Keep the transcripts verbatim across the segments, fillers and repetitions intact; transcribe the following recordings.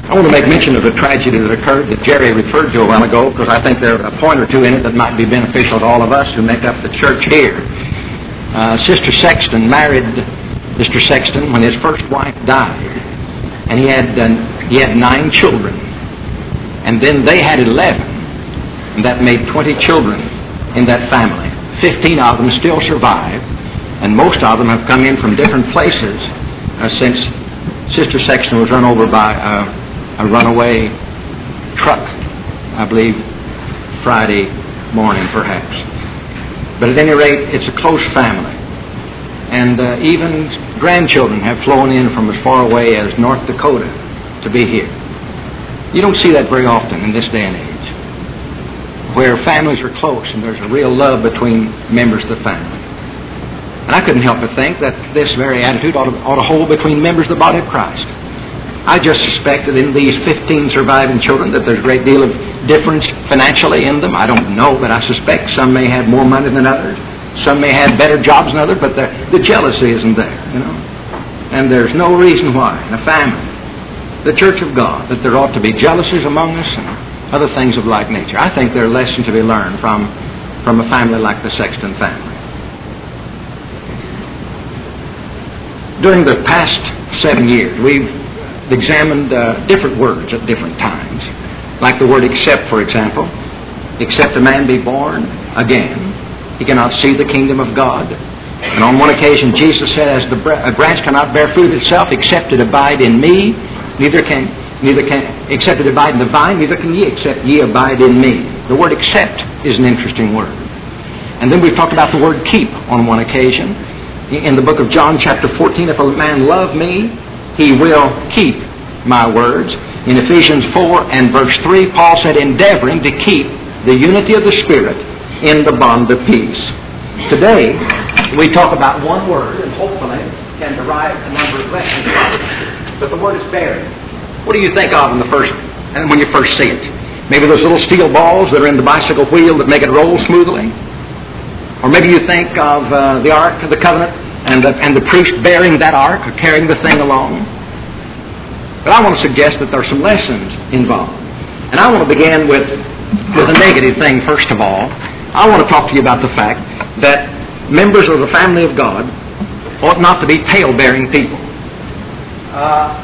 I want to make mention of the tragedy that occurred that Jerry referred to a while ago, because I think there are a point or two in it that might be beneficial to all of us who make up the church here. Uh, Sister Sexton married Mister Sexton when his first wife died, and he had uh, he had nine children, and then they had eleven, and that made twenty children in that family. Fifteen of them still survive, and most of them have come in from different places uh, since Sister Sexton was run over by uh, a runaway truck, I believe, Friday morning perhaps. But at any rate, it's a close family. And uh, even grandchildren have flown in from as far away as North Dakota to be here. You don't see that very often in this day and age, where families are close and there's a real love between members of the family. And I couldn't help but think that this very attitude ought to, ought to hold between members of the body of Christ. I just suspect that in these fifteen surviving children that there's a great deal of difference financially in them. I don't know, but I suspect some may have more money than others. Some may have better jobs than others, but the, the jealousy isn't there, you know. And there's no reason why in a family, the Church of God, that there ought to be jealousies among us and other things of like nature. I think there are lessons to be learned from, from a family like the Sexton family. During the past seven years, we've examined uh, different words at different times, like the word except, for example. Except a man be born again, he cannot see the kingdom of God. And on one occasion Jesus said, as the bre- a branch cannot bear fruit itself except it abide in me, neither can, neither can, except it abide in the vine, neither can ye except ye abide in me. The word except is an interesting word. And then we've talked about the word keep on one occasion. In the book of John chapter fourteen, if a man love me, he will keep my words. In Ephesians four and verse three, Paul said, endeavoring to keep the unity of the Spirit in the bond of peace. Today, we talk about one word, and hopefully can derive a number of lessons from it. But the word is bearing. What do you think of in the first, and when you first see it? Maybe those little steel balls that are in the bicycle wheel that make it roll smoothly? Or maybe you think of uh, the Ark of the Covenant, and the, and the priest bearing that ark or carrying the thing along. But I want to suggest that there are some lessons involved. And I want to begin with, with a negative thing first of all. I want to talk to you about the fact that members of the family of God ought not to be tale-bearing people. Uh,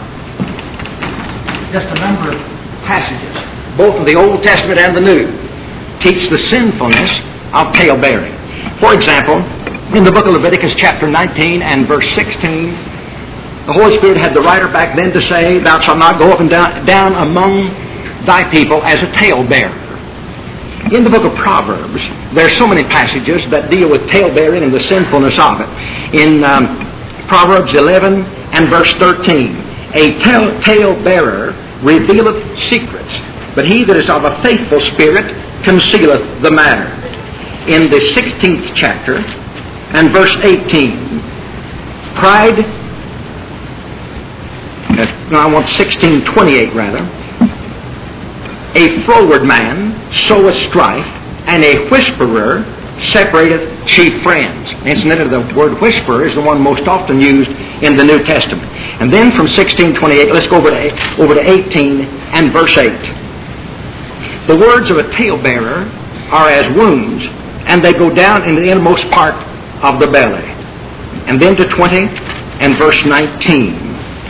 just a number of passages, both in the Old Testament and the New, teach the sinfulness of tale-bearing. For example, in the book of Leviticus chapter nineteen and verse sixteen, the Holy Spirit had the writer back then to say, thou shalt not go up and down, down among thy people as a talebearer. In the book of Proverbs, there are so many passages that deal with talebearing and the sinfulness of it. In um, Proverbs eleven and verse thirteen, a talebearer revealeth secrets, but he that is of a faithful spirit concealeth the matter. In the sixteenth chapter, and verse eighteen, pride, no, I want sixteen twenty-eight rather, a froward man soweth strife, and a whisperer separateth chief friends. Incidentally, the word whisperer is the one most often used in the New Testament. And then from sixteen twenty-eight, let's go over to, over to eighteen and verse eight. The words of a talebearer are as wounds, and they go down into the innermost part of the belly. And then to twenty and verse nineteen.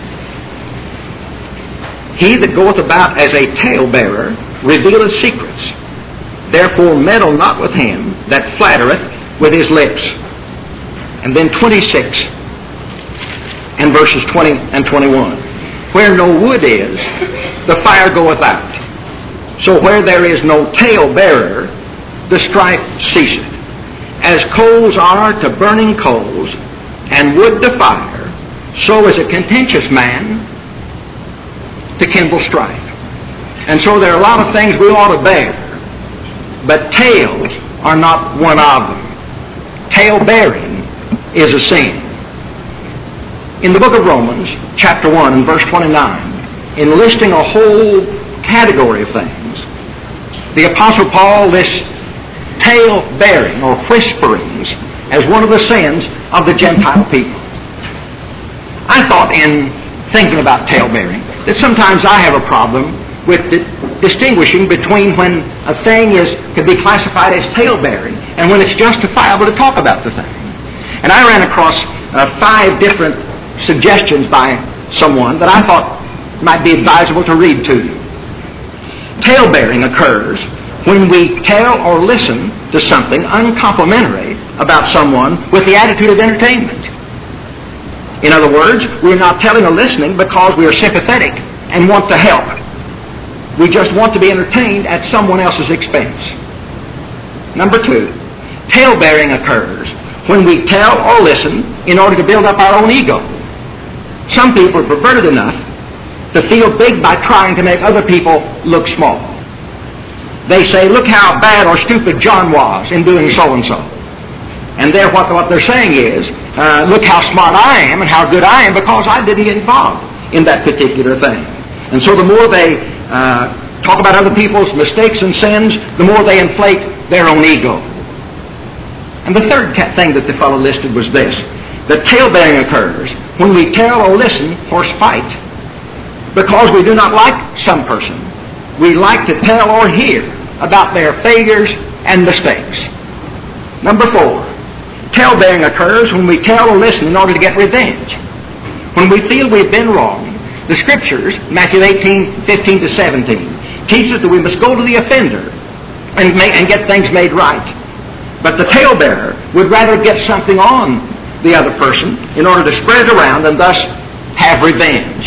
He that goeth about as a talebearer revealeth secrets. Therefore meddle not with him that flattereth with his lips. And then twenty-six and verses twenty and twenty-one. Where no wood is, the fire goeth out. So where there is no talebearer, the strife ceaseth. As coals are to burning coals, and wood to fire, so is a contentious man to kindle strife. And so there are a lot of things we ought to bear, but tales are not one of them. Tale-bearing is a sin. In the book of Romans, chapter one and verse twenty-nine, in listing a whole category of things, the Apostle Paul lists tale-bearing or whisperings as one of the sins of the Gentile people. I thought in thinking about tale-bearing, that sometimes I have a problem with di- distinguishing between when a thing is could be classified as tale-bearing and when it's justifiable to talk about the thing. And I ran across uh, five different suggestions by someone that I thought might be advisable to read to you. Tale-bearing occurs when we tell or listen to something uncomplimentary about someone with the attitude of entertainment. In other words, we're not telling or listening because we are sympathetic and want to help. We just want to be entertained at someone else's expense. Number two, tale-bearing occurs when we tell or listen in order to build up our own ego. Some people are perverted enough to feel big by trying to make other people look small. They say, look how bad or stupid John was in doing so-and-so. And there, what, what they're saying is, uh, look how smart I am and how good I am because I didn't get involved in that particular thing. And so the more they uh, talk about other people's mistakes and sins, the more they inflate their own ego. And the third thing that the fellow listed was this, that tale-bearing occurs when we tell or listen for spite. Because we do not like some person, we like to tell or hear about their failures and mistakes. Number four, tale-bearing occurs when we tell or listen in order to get revenge. When we feel we've been wrong, the Scriptures, Matthew eighteen, fifteen to seventeen, teach us that we must go to the offender and, make, and get things made right. But the tale-bearer would rather get something on the other person in order to spread it around and thus have revenge.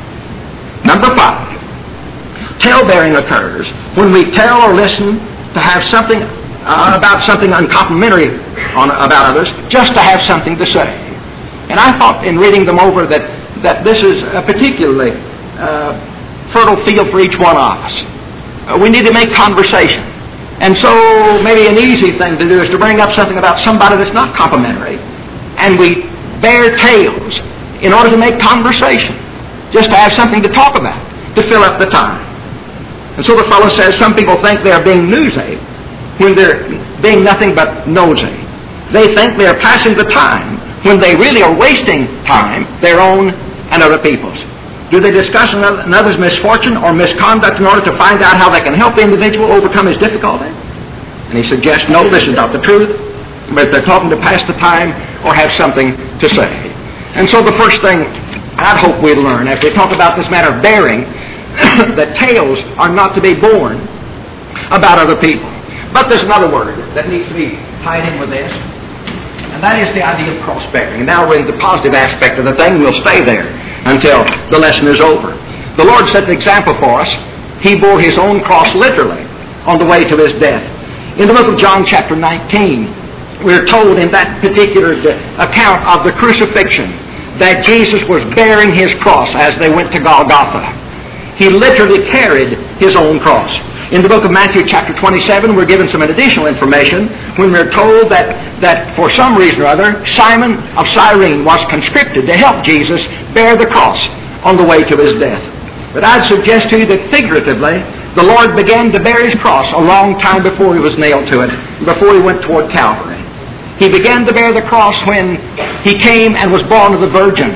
Number five, tale-bearing occurs when we tell or listen to have something uh, about something uncomplimentary on, about others, just to have something to say. And I thought in reading them over that, that this is a particularly uh, fertile field for each one of us. Uh, we need to make conversation. And so maybe an easy thing to do is to bring up something about somebody that's not complimentary, and we bear tales in order to make conversation, just to have something to talk about, to fill up the time. And so the fellow says some people think they're being newsy when they're being nothing but nosy. They think they're passing the time when they really are wasting time, their own and other people's. Do they discuss another's misfortune or misconduct in order to find out how they can help the individual overcome his difficulty? And he suggests, no, this is not the truth, but they're talking to pass the time or have something to say. And so the first thing I'd hope we'd learn, as we talk about this matter of bearing, that tales are not to be borne about other people. But there's another word that needs to be tied in with this, and that is the idea of cross-bearing. And now we're in the positive aspect of the thing. We'll stay there until the lesson is over. The Lord set the example for us. He bore His own cross literally on the way to His death. In the book of John chapter nineteen, we're told in that particular account of the crucifixion that Jesus was bearing His cross as they went to Golgotha. He literally carried His own cross. In the book of Matthew chapter twenty-seven, we're given some additional information when we're told that, that for some reason or other, Simon of Cyrene was conscripted to help Jesus bear the cross on the way to His death. But I'd suggest to you that figuratively, the Lord began to bear His cross a long time before He was nailed to it, before He went toward Calvary. He began to bear the cross when He came and was born of the Virgin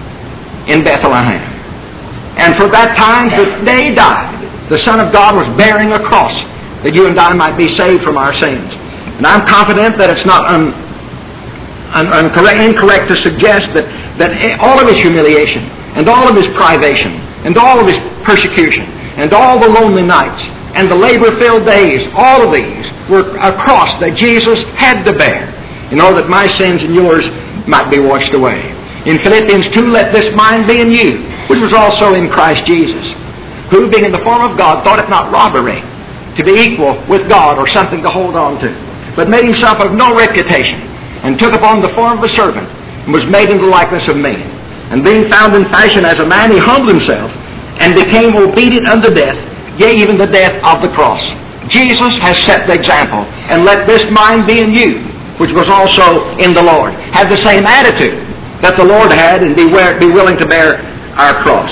in Bethlehem. And for that time, the day He died, the Son of God was bearing a cross that you and I might be saved from our sins. And I'm confident that it's not un, un, incorrect, incorrect to suggest that, that all of His humiliation and all of His privation and all of His persecution and all the lonely nights and the labor-filled days, all of these were a cross that Jesus had to bear in order that my sins and yours might be washed away. In Philippians two, let this mind be in you, which was also in Christ Jesus, who, being in the form of God, thought it not robbery to be equal with God or something to hold on to, but made Himself of no reputation, and took upon the form of a servant, and was made in the likeness of men. And being found in fashion as a man, He humbled Himself, and became obedient unto death, yea, even the death of the cross. Jesus has set the example, and let this mind be in you, which was also in the Lord. Have the same attitude that the Lord had, and be, be willing to bear our cross.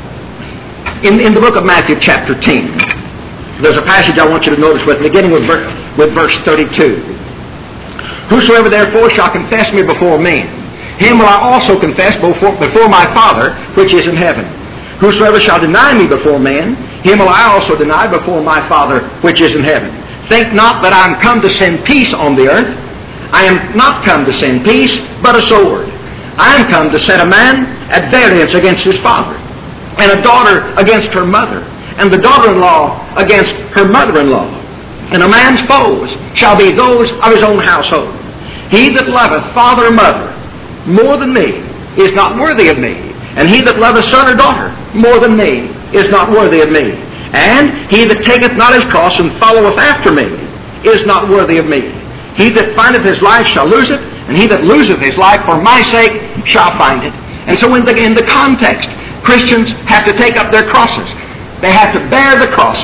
In, in the book of Matthew chapter ten, there's a passage I want you to notice with, beginning with, with verse thirty-two. Whosoever therefore shall confess me before men, him will I also confess before, before my Father which is in heaven. Whosoever shall deny me before men, him will I also deny before my Father which is in heaven. Think not that I am come to send peace on the earth. I am not come to send peace, but a sword. I am come to set a man at variance against his father, and a daughter against her mother, and the daughter-in-law against her mother-in-law. And a man's foes shall be those of his own household. He that loveth father or mother more than me is not worthy of me, and he that loveth son or daughter more than me is not worthy of me. And he that taketh not his cross and followeth after me is not worthy of me. He that findeth his life shall lose it, and he that loseth his life for my sake shall find it. And so in the, in the context, Christians have to take up their crosses. They have to bear the cross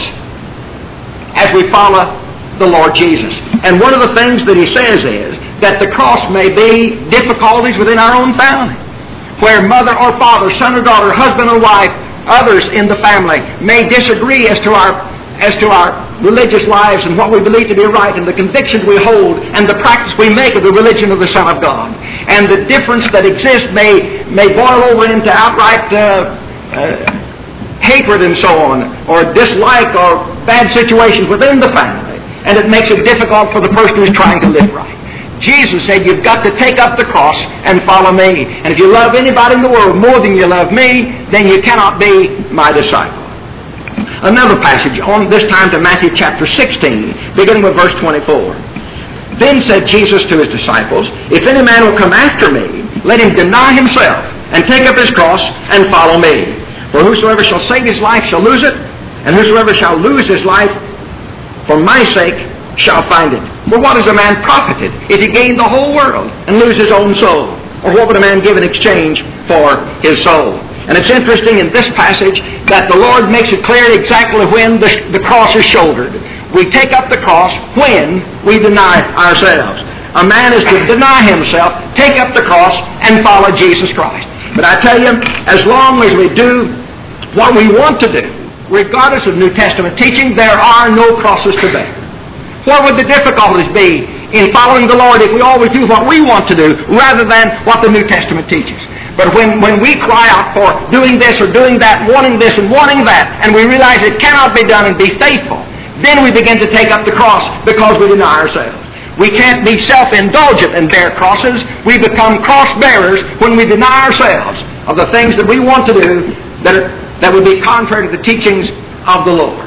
as we follow the Lord Jesus. And one of the things that he says is that the cross may be difficulties within our own family, where mother or father, son or daughter, husband or wife, others in the family may disagree as to our as to our religious lives and what we believe to be right and the convictions we hold and the practice we make of the religion of the Son of God. And the difference that exists may may boil over into outright uh, uh, hatred and so on, or dislike or bad situations within the family, and it makes it difficult for the person who's trying to live right. Jesus said, you've got to take up the cross and follow me. And if you love anybody in the world more than you love me, then you cannot be my disciple. Another passage, on this time to Matthew chapter sixteen, beginning with verse twenty-four. Then said Jesus to his disciples, if any man will come after me, let him deny himself, and take up his cross, and follow me. For whosoever shall save his life shall lose it, and whosoever shall lose his life for my sake shall find it. For what is a man profited if he gain the whole world and lose his own soul? Or what would a man give in exchange for his soul? And it's interesting in this passage that the Lord makes it clear exactly when the, the cross is shouldered. We take up the cross when we deny ourselves. A man is to deny himself, take up the cross, and follow Jesus Christ. But I tell you, as long as we do what we want to do, regardless of New Testament teaching, there are no crosses to bear. What would the difficulties be in following the Lord if we always do what we want to do rather than what the New Testament teaches? But when, when we cry out for doing this or doing that, wanting this and wanting that, and we realize it cannot be done and be faithful, then we begin to take up the cross because we deny ourselves. We can't be self-indulgent and bear crosses. We become cross-bearers when we deny ourselves of the things that we want to do that, are, that would be contrary to the teachings of the Lord.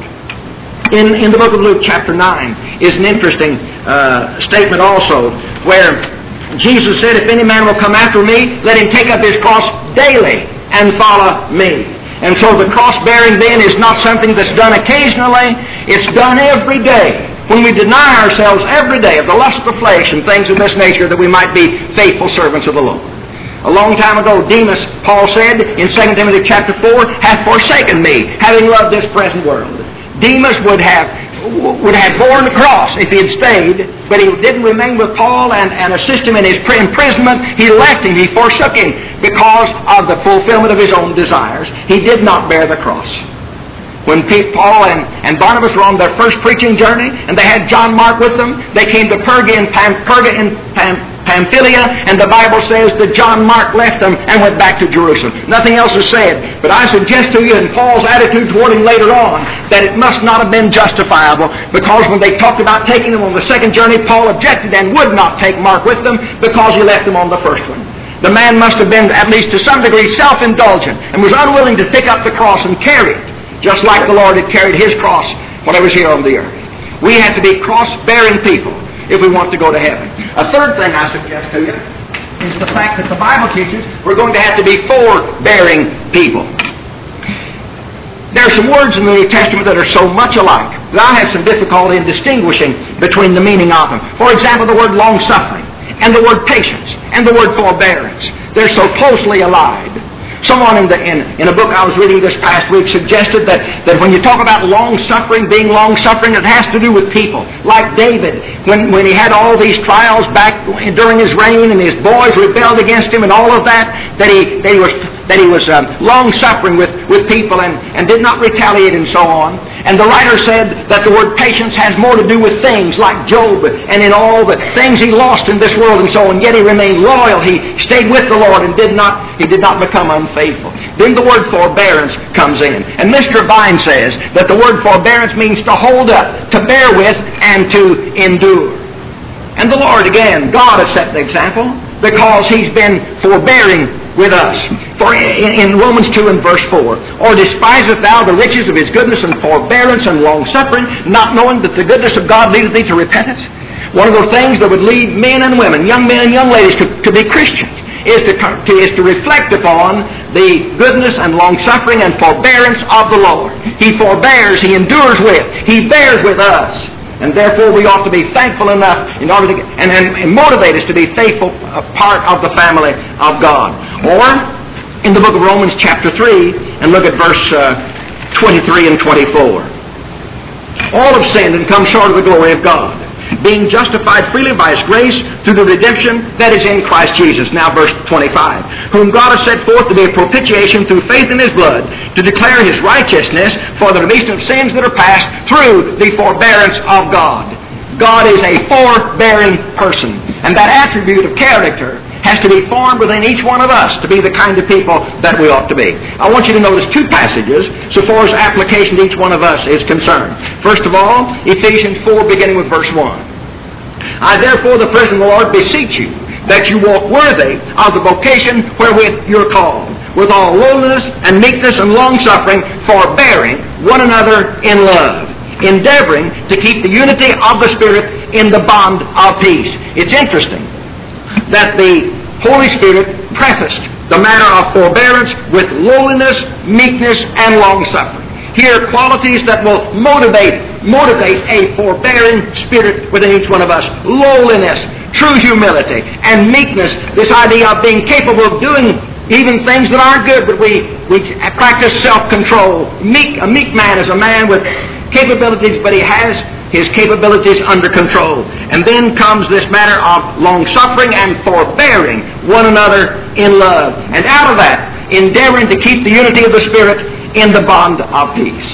In, in the book of Luke chapter nine is an interesting uh, statement also, where Jesus said, if any man will come after me, let him take up his cross daily and follow me. And so the cross-bearing then is not something that's done occasionally. It's done every day. When we deny ourselves every day of the lust of the flesh and things of this nature, that we might be faithful servants of the Lord. A long time ago, Demas, Paul said in Second Timothy chapter four, hath forsaken me, having loved this present world. Demas would have would have borne the cross if he had stayed, but he didn't remain with Paul and, and assist him in his imprisonment. He left him, he forsook him because of the fulfillment of his own desires. He did not bear the cross. When Paul and, and Barnabas were on their first preaching journey, and they had John Mark with them, they came to Perga in, Pam, Perga in Pam, Pamphylia, and the Bible says that John Mark left them and went back to Jerusalem. Nothing else is said. But I suggest to you in Paul's attitude toward him later on that it must not have been justifiable, because when they talked about taking them on the second journey, Paul objected and would not take Mark with them because he left them on the first one. The man must have been, at least to some degree, self-indulgent and was unwilling to pick up the cross and carry it, just like the Lord had carried his cross when he was here on the earth. We have to be cross-bearing people if we want to go to heaven. A third thing I suggest to you is the fact that the Bible teaches we're going to have to be forbearing people. There are some words in the New Testament that are so much alike that I have some difficulty in distinguishing between the meaning of them. For example, the word long-suffering and the word patience and the word forbearance. They're so closely allied. Someone in, the, in, in a book I was reading this past week suggested that, that when you talk about long-suffering, being long-suffering, it has to do with people. Like David, when, when he had all these trials back during his reign and his boys rebelled against him and all of that, that he, that he was that he was um, long-suffering with, with people and, and did not retaliate and so on. And the writer said that the word patience has more to do with things like Job and in all the things he lost in this world and so on. Yet he remained loyal. He stayed with the Lord and did not, he did not become unfaithful. Then the word forbearance comes in. And Mister Vine says that the word forbearance means to hold up, to bear with, and to endure. And the Lord, again, God has set the example because He's been forbearing with us. For in Romans two and verse four, or despisest thou the riches of His goodness and forbearance and long-suffering, not knowing that the goodness of God leadeth thee to repentance? One of the things that would lead men and women, young men and young ladies, to, to be Christians is to, to, is to reflect upon the goodness and long-suffering and forbearance of the Lord. He forbears, He endures with, He bears with us. And therefore we ought to be thankful enough in order to get, and, and, and motivate us to be faithful, a part of the family of God. Or in the book of Romans chapter three, and look at verse uh, twenty-three and twenty-four. All have sinned and come short of the glory of God, being justified freely by His grace through the redemption that is in Christ Jesus. Now verse twenty-five. Whom God has set forth to be a propitiation through faith in His blood, to declare His righteousness for the remission of sins that are past through the forbearance of God. God is a forbearing person. And that attribute of character has to be formed within each one of us to be the kind of people that we ought to be. I want you to notice two passages so far as application to each one of us is concerned. First of all, Ephesians four, beginning with verse one. I therefore, the prisoner of the Lord, beseech you that you walk worthy of the vocation wherewith you're called, with all lowliness and meekness and long-suffering, forbearing one another in love, endeavoring to keep the unity of the Spirit in the bond of peace. It's interesting that the Holy Spirit prefaced the matter of forbearance with lowliness, meekness, and long-suffering. Here are qualities that will motivate, motivate a forbearing spirit within each one of us. Lowliness, true humility, and meekness, this idea of being capable of doing even things that aren't good, but we, we practice self-control. Meek, a meek man is a man with capabilities, but he has his capabilities under control. And then comes this matter of long-suffering and forbearing one another in love. And out of that, endeavoring to keep the unity of the Spirit in the bond of peace.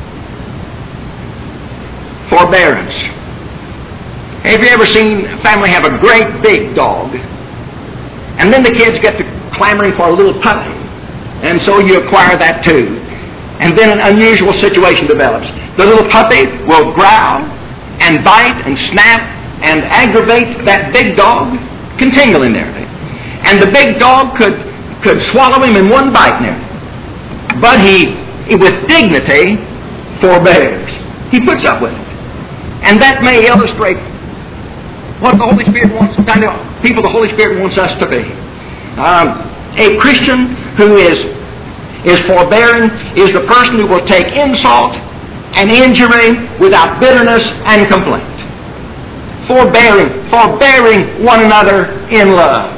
Forbearance. Have you ever seen a family have a great big dog, and then the kids get to clamoring for a little puppy, and so you acquire that too. And then an unusual situation develops. The little puppy will growl and bite and snap and aggravate that big dog continually nearly. And the big dog could, could swallow him in one bite nearly. But he, with dignity, forbears. He puts up with it. And that may illustrate what the Holy Spirit wants, the kind of people the Holy Spirit wants us to be. Um, a Christian who is is forbearing is the person who will take insult and injury without bitterness and complaint. Forbearing, forbearing one another in love.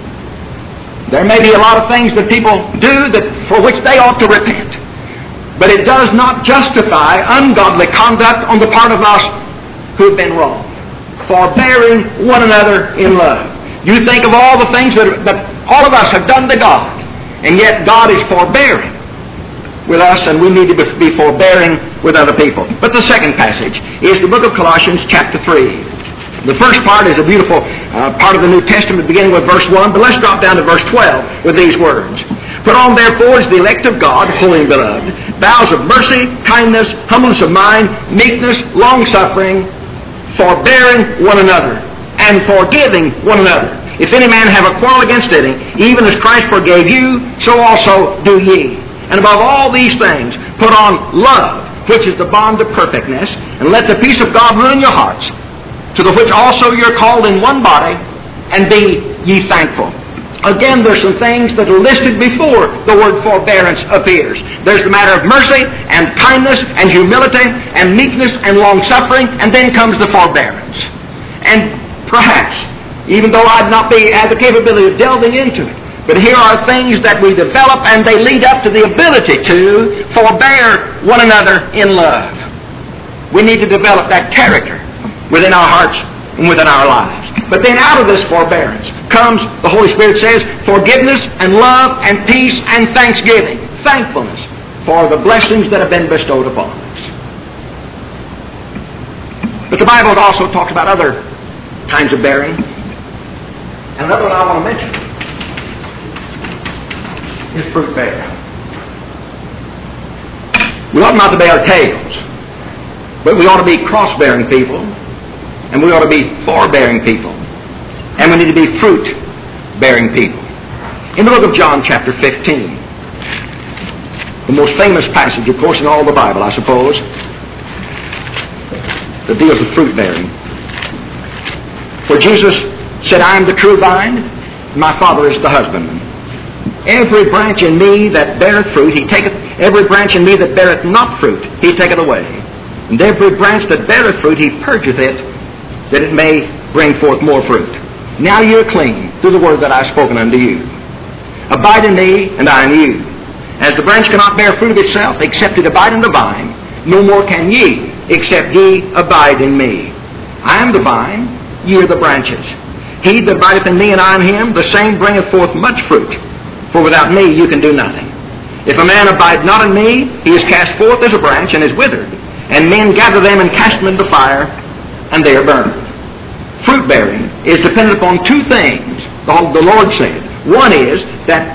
There may be a lot of things that people do that for which they ought to repent, but it does not justify ungodly conduct on the part of us who have been wrong. Forbearing one another in love. You think of all the things that, that all of us have done to God, and yet God is forbearing with us, and we need to be forbearing with other people. But the second passage is the book of Colossians chapter three. The first part is a beautiful uh, part of the New Testament beginning with verse one, but let's drop down to verse twelve with these words. Put on therefore as the elect of God, holy and beloved, vows of mercy, kindness, humbleness of mind, meekness, long-suffering, forbearing one another, and forgiving one another. If any man have a quarrel against any, even as Christ forgave you, so also do ye. And above all these things, put on love, which is the bond of perfectness, and let the peace of God rule in your hearts, to the which also you're called in one body, and be ye thankful. Again, there's some things that are listed before the word forbearance appears. There's the matter of mercy, and kindness, and humility, and meekness, and long-suffering, and then comes the forbearance. And perhaps, even though I'd not be have the capability of delving into it, but here are things that we develop, and they lead up to the ability to forbear one another in love. We need to develop that character within our hearts and within our lives. But then out of this forbearance comes, the Holy Spirit says, forgiveness and love and peace and thanksgiving, thankfulness for the blessings that have been bestowed upon us. But the Bible also talks about other kinds of bearing. And another one I want to mention is fruit bearing. We ought not to bear tails, but we ought to be cross-bearing people, and we ought to be forbearing people, and we need to be fruit-bearing people. In the book of John, chapter fifteen, the most famous passage, of course, in all the Bible, I suppose, that deals with fruit-bearing, where Jesus said, I am the true vine, and my Father is the husbandman. Every branch in me that beareth fruit, he taketh, every branch in me that beareth not fruit, he taketh away. And every branch that beareth fruit, he purgeth it, that it may bring forth more fruit. Now you are clean through the word that I have spoken unto you. Abide in me, and I in you. As the branch cannot bear fruit of itself, except it abide in the vine, no more can ye, except ye abide in me. I am the vine, ye are the branches. He that abideth in me, and I in him, the same bringeth forth much fruit. For without me you can do nothing. If a man abide not in me, he is cast forth as a branch and is withered. And men gather them and cast them into the fire, and they are burned. Fruit bearing is dependent upon two things, the Lord said. One is that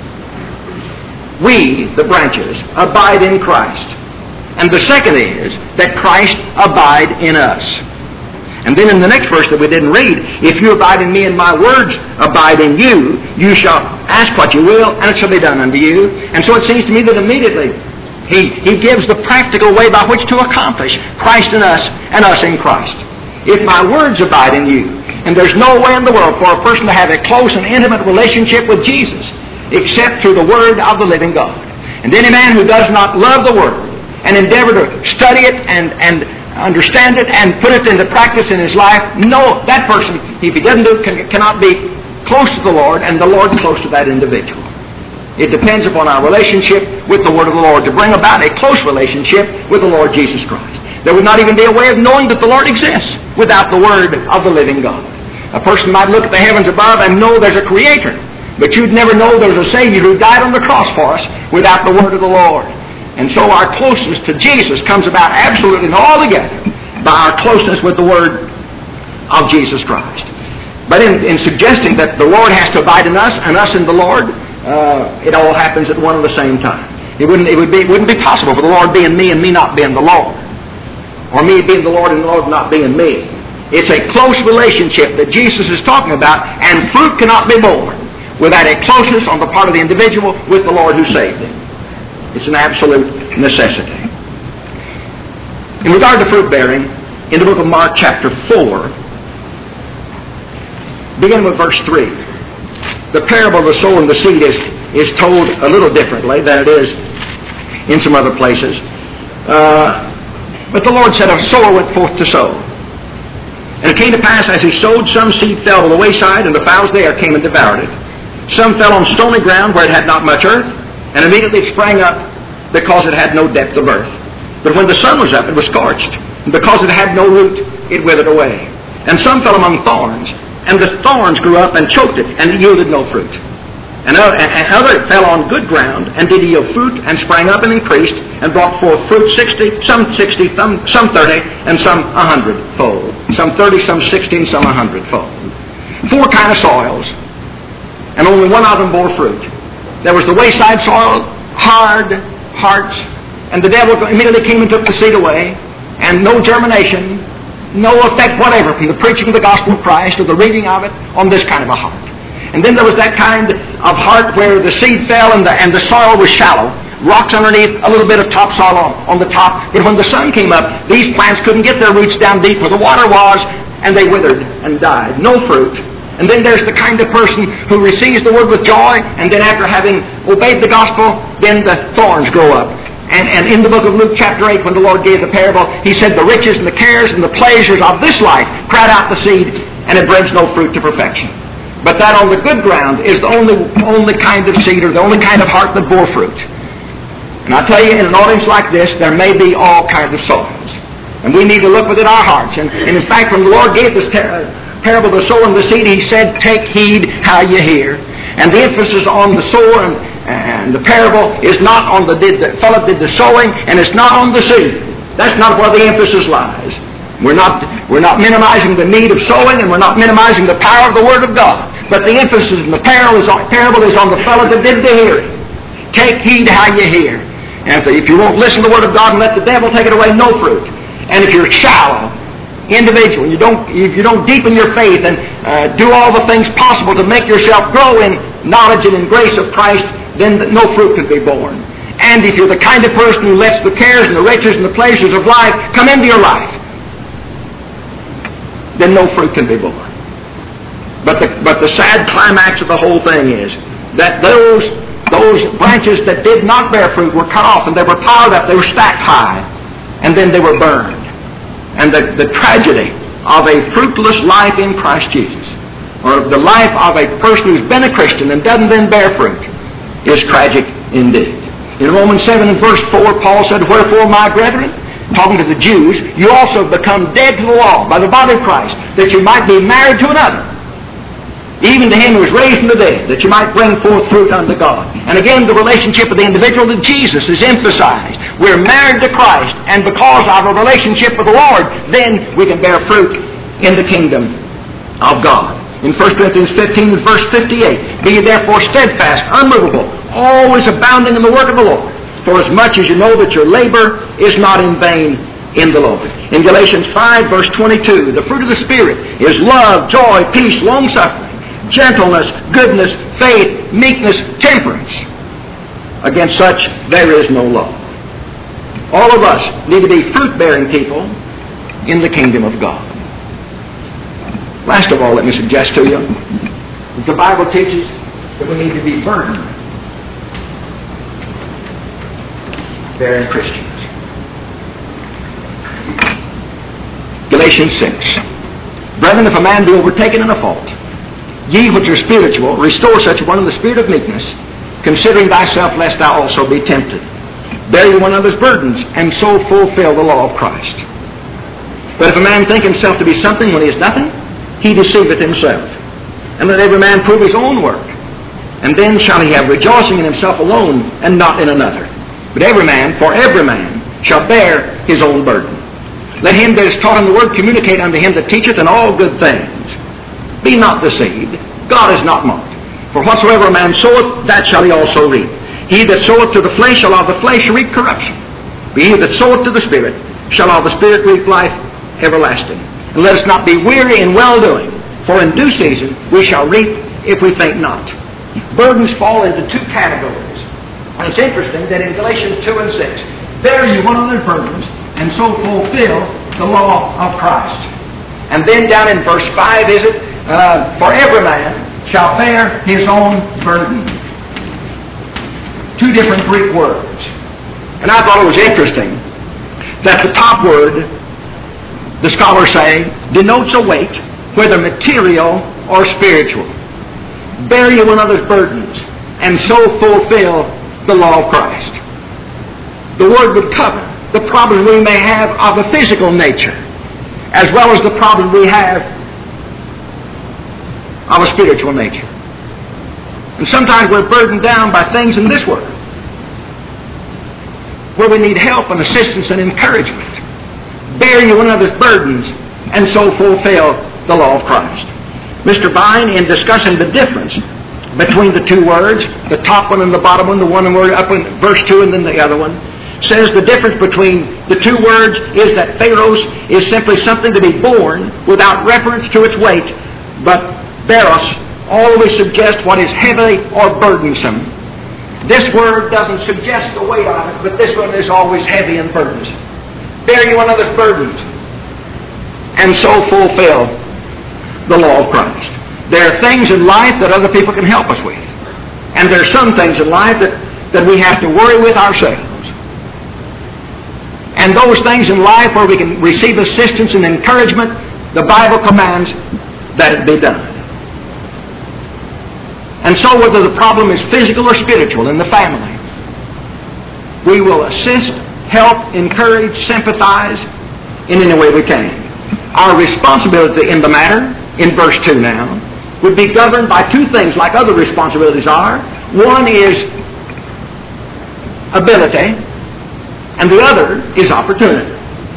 we, the branches, abide in Christ. And the second is that Christ abide in us. And then in the next verse that we didn't read, if you abide in me and my words abide in you, you shall ask what you will, and it shall be done unto you. And so it seems to me that immediately he, he gives the practical way by which to accomplish Christ in us and us in Christ. If my words abide in you, and there's no way in the world for a person to have a close and intimate relationship with Jesus except through the Word of the living God. And any man who does not love the Word and endeavor to study it and, and understand it and put it into practice in his life, no, that person, if he doesn't do it, can, cannot be close to the Lord, and the Lord close to that individual. It depends upon our relationship with the Word of the Lord to bring about a close relationship with the Lord Jesus Christ. There would not even be a way of knowing that the Lord exists without the Word of the living God. A person might look at the heavens above and know there's a Creator, but you'd never know there's a Savior who died on the cross for us without the Word of the Lord. And so our closeness to Jesus comes about absolutely and altogether by our closeness with the Word of Jesus Christ. But in, in suggesting that the Lord has to abide in us and us in the Lord, uh, it all happens at one and the same time. It wouldn't, it, would be, it wouldn't be possible for the Lord being me and me not being the Lord. Or me being the Lord and the Lord not being me. It's a close relationship that Jesus is talking about, and fruit cannot be born without a closeness on the part of the individual with the Lord who saved him. It's an absolute necessity. In regard to fruit bearing, in the book of Mark chapter four, beginning with verse three, the parable of the sower and the seed is, is told a little differently than it is in some other places. Uh, but the Lord said, a sower went forth to sow. And it came to pass, as he sowed, some seed fell on the wayside, and the fowls there came and devoured it. Some fell on stony ground where it had not much earth, and immediately it sprang up because it had no depth of earth. But when the sun was up, it was scorched. And because it had no root, it withered away. And some fell among thorns, and the thorns grew up and choked it, and it yielded no fruit. And other fell on good ground, and did yield fruit, and sprang up and increased, and brought forth fruit sixty, some sixty, some, some thirty, and some a hundredfold. Some thirty, some sixty, and some a hundredfold. Four kind of soils, and only one of them bore fruit. There was the wayside soil, hard hearts, and the devil immediately came and took the seed away, and no germination, no effect whatever from the preaching of the gospel of Christ or the reading of it on this kind of a heart. And then there was that kind of heart where the seed fell and the, and the soil was shallow, rocks underneath, a little bit of topsoil on, on the top, but when the sun came up, these plants couldn't get their roots down deep where the water was, and they withered and died. No fruit. And then there's the kind of person who receives the Word with joy, and then after having obeyed the gospel, then the thorns grow up. And, and in the book of Luke chapter eight, when the Lord gave the parable, He said the riches and the cares and the pleasures of this life crowd out the seed, and it brings no fruit to perfection. But that on the good ground is the only, only kind of seed or the only kind of heart that bore fruit. And I tell you, in an audience like this, there may be all kinds of soils. And we need to look within our hearts. And, and in fact, when the Lord gave this ter- parable of the sower and the seed, He said, take heed how you hear. And the emphasis on the sower and, and the parable is not on the, did the fellow did the sowing, and it's not on the seed. That's not where the emphasis lies. We're not, we're not minimizing the need of sowing, and we're not minimizing the power of the Word of God. But the emphasis in the parable is on, parable is on the fellow that did the hearing. Take heed how you hear. And if you won't listen to the Word of God and let the devil take it away, no fruit. And if you're shallow, individual, you don't, if you don't deepen your faith and uh, do all the things possible to make yourself grow in knowledge and in grace of Christ, then no fruit can be born. And if you're the kind of person who lets the cares and the riches and the pleasures of life come into your life, then no fruit can be born. But the, but the sad climax of the whole thing is that those, those branches that did not bear fruit were cut off, and they were piled up, they were stacked high, and then they were burned. And the, the tragedy of a fruitless life in Christ Jesus, or the life of a person who's been a Christian and doesn't then bear fruit, is tragic indeed. In Romans seven and verse four, Paul said, wherefore, my brethren, talking to the Jews, you also have become dead to the law by the body of Christ, that you might be married to another, even to him who was raised from the dead, that you might bring forth fruit unto God. And again, the relationship of the individual to Jesus is emphasized. We're married to Christ, and because of our relationship with the Lord, then we can bear fruit in the kingdom of God. In First Corinthians fifteen, verse fifty-eight, be ye therefore steadfast, unmovable, always abounding in the work of the Lord, for as much as you know that your labor is not in vain in the Lord. In Galatians five, verse twenty-two, the fruit of the Spirit is love, joy, peace, long-suffering, gentleness, goodness, faith, meekness, temperance. Against such there is no law. All of us need to be fruit-bearing people in the kingdom of God. Last of all, let me suggest to you that the Bible teaches that we need to be burdened bearing Christians. Galatians six. Brethren, if a man be overtaken in a fault, ye which are spiritual, restore such one in the spirit of meekness, considering thyself lest thou also be tempted. Bear ye one another's burdens, and so fulfill the law of Christ. But if a man think himself to be something when he is nothing, he deceiveth himself. And let every man prove his own work. And then shall he have rejoicing in himself alone, and not in another. But every man, for every man, shall bear his own burden. Let him that is taught in the word communicate unto him that teacheth in all good things. Be not deceived. God is not mocked. For whatsoever a man soweth, that shall he also reap. He that soweth to the flesh shall of the flesh reap corruption. But he that soweth to the Spirit shall of the Spirit reap life everlasting. And let us not be weary in well-doing, for in due season we shall reap if we faint not. Burdens fall into two categories. And it's interesting that in Galatians two and six, bear ye one another's burdens, and so fulfill the law of Christ. And then down in verse five is it, uh, for every man shall bear his own burden. Two different Greek words. And I thought it was interesting that the top word, the scholars say, denotes a weight, whether material or spiritual. Bear ye one another's burdens, and so fulfill the law of Christ. The word would cover the problem we may have of a physical nature, as well as the problem we have of a spiritual nature. And sometimes we're burdened down by things in this world where we need help and assistance and encouragement. Bear ye one another's burdens, and so fulfill the law of Christ. Mister Vine, in discussing the difference between the two words, the top one and the bottom one, the one word up in verse two and then the other one, says the difference between the two words is that Pharos is simply something to be borne without reference to its weight, but Baros always suggests what is heavy or burdensome. This word doesn't suggest the weight of it, but this one is always heavy and burdensome. Bear ye one another's burdens, and so fulfill the law of Christ. There are things in life that other people can help us with. And there are some things in life that, that we have to worry with ourselves. And those things in life where we can receive assistance and encouragement, the Bible commands that it be done. And so whether the problem is physical or spiritual in the family, we will assist, help, encourage, sympathize in any way we can. Our responsibility in the matter, in verse two now, would be governed by two things like other responsibilities are. One is ability, and the other is opportunity.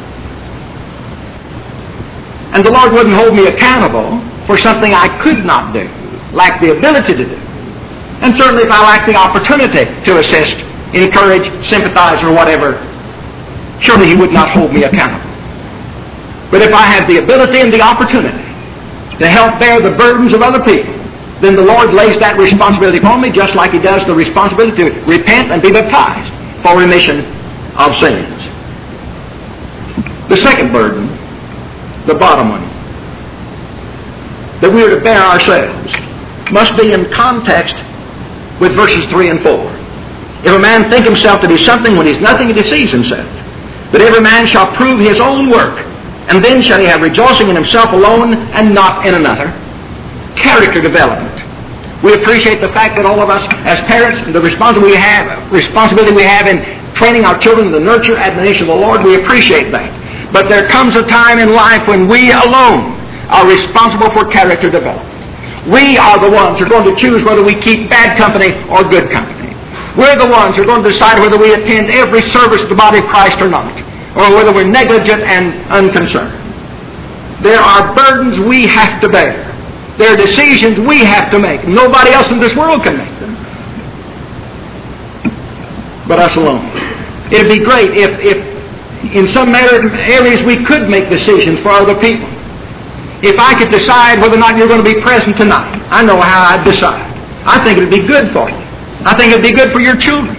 And the Lord wouldn't hold me accountable for something I could not do, lack the ability to do. And certainly if I lack the opportunity to assist, encourage, sympathize, or whatever, surely He would not hold me accountable. But if I have the ability and the opportunity to help bear the burdens of other people, then the Lord lays that responsibility upon me just like He does the responsibility to repent and be baptized for remission of sins. The second burden, the bottom one, that we are to bear ourselves, must be in context with verses three and four. If a man think himself to be something when he's nothing, he deceives himself. But every man shall prove his own work, and then shall he have rejoicing in himself alone and not in another. Character development. We appreciate the fact that all of us, as parents, the responsibility we have, responsibility we have in training our children in the nurture, admonition of the Lord, we appreciate that. But there comes a time in life when we alone are responsible for character development. We are the ones who are going to choose whether we keep bad company or good company. We're the ones who are going to decide whether we attend every service of the body of Christ or not, or whether we're negligent and unconcerned. There are burdens we have to bear. There are decisions we have to make. Nobody else in this world can make them but us alone. It'd be great if, if in some areas we could make decisions for other people. If I could decide whether or not you're going to be present tonight, I know how I'd decide. I think it would be good for you. I think it would be good for your children.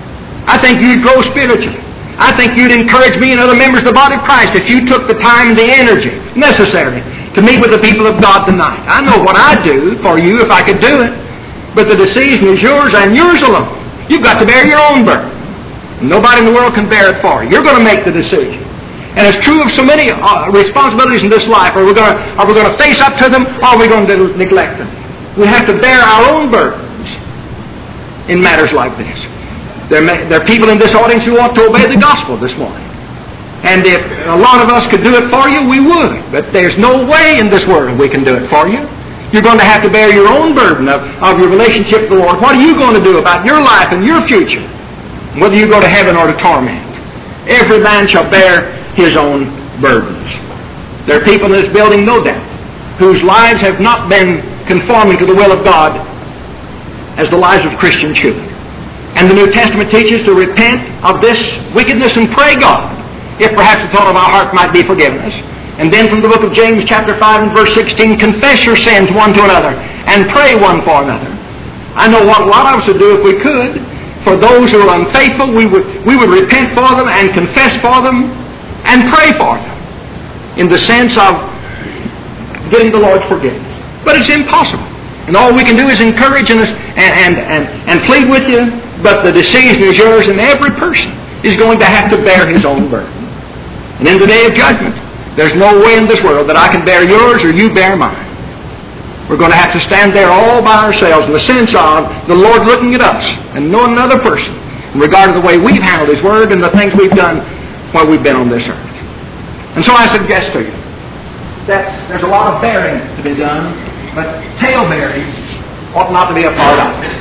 I think you'd grow spiritually. I think you'd encourage me and other members of the body of Christ if you took the time and the energy necessary to meet with the people of God tonight. I know what I'd do for you if I could do it, but the decision is yours and yours alone. You've got to bear your own burden. Nobody in the world can bear it for you. You're going to make the decision. And it's true of so many uh, responsibilities in this life. Are we going to, are we going to face up to them, or are we going to neglect them? We have to bear our own burdens in matters like this. There, may, there are people in this audience who want to obey the gospel this morning. And if a lot of us could do it for you, we would. But there's no way in this world we can do it for you. You're going to have to bear your own burden of, of your relationship with the Lord. What are you going to do about your life and your future? Whether you go to heaven or to torment. Every man shall bear his own burdens. There are people in this building, no doubt, whose lives have not been conforming to the will of God as the lives of Christians should. And the New Testament teaches to repent of this wickedness and pray God, if perhaps the thought of our heart might be forgiven us. And then from the book of James chapter five and verse sixteen, confess your sins one to another and pray one for another. I know what a lot of us would do if we could. For those who are unfaithful, we would, we would repent for them and confess for them and pray for them in the sense of getting the Lord's forgiveness. But it's impossible. And all we can do is encourage and, and, and, and plead with you, but the decision is yours, and every person is going to have to bear his own burden. And in the day of judgment, there's no way in this world that I can bear yours or you bear mine. We're going to have to stand there all by ourselves in the sense of the Lord looking at us and knowing another person in regard to the way we've handled His Word and the things we've done while we've been on this earth. And so I suggest to you that there's a lot of bearing to be done, but tail bearing ought not to be a part of it.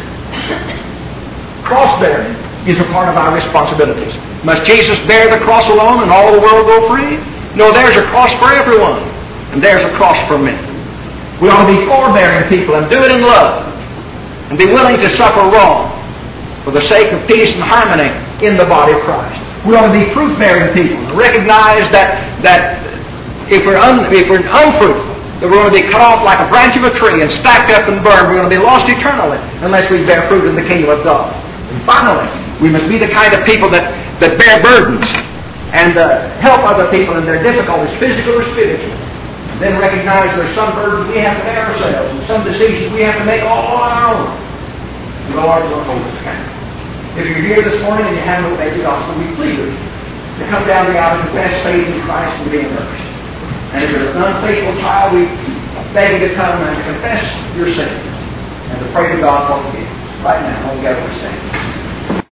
Cross bearing is a part of our responsibilities. Must Jesus bear the cross alone and all the world go free? No, there's a cross for everyone, and there's a cross for men. We ought to be forbearing people and do it in love and be willing to suffer wrong for the sake of peace and harmony in the body of Christ. We ought to be fruit-bearing people and recognize that, that if, we're un, if we're unfruitful, that we're going to be cut off like a branch of a tree and stacked up and burned. We're going to be lost eternally unless we bear fruit in the kingdom of God. And finally, we must be the kind of people that, that bear burdens and uh, help other people in their difficulties, physical or spiritual. Then recognize there's some burdens we have to bear ourselves and some decisions we have to make all on our own. The Lord will hold us accountable. If you're here this morning and you haven't obeyed the gospel, we plead with you to come down the aisle and confess faith in Christ and be immersed. And if you're an unfaithful child, we beg you to come and confess your sins and to pray to God for forgiveness. Right now, all together we stand.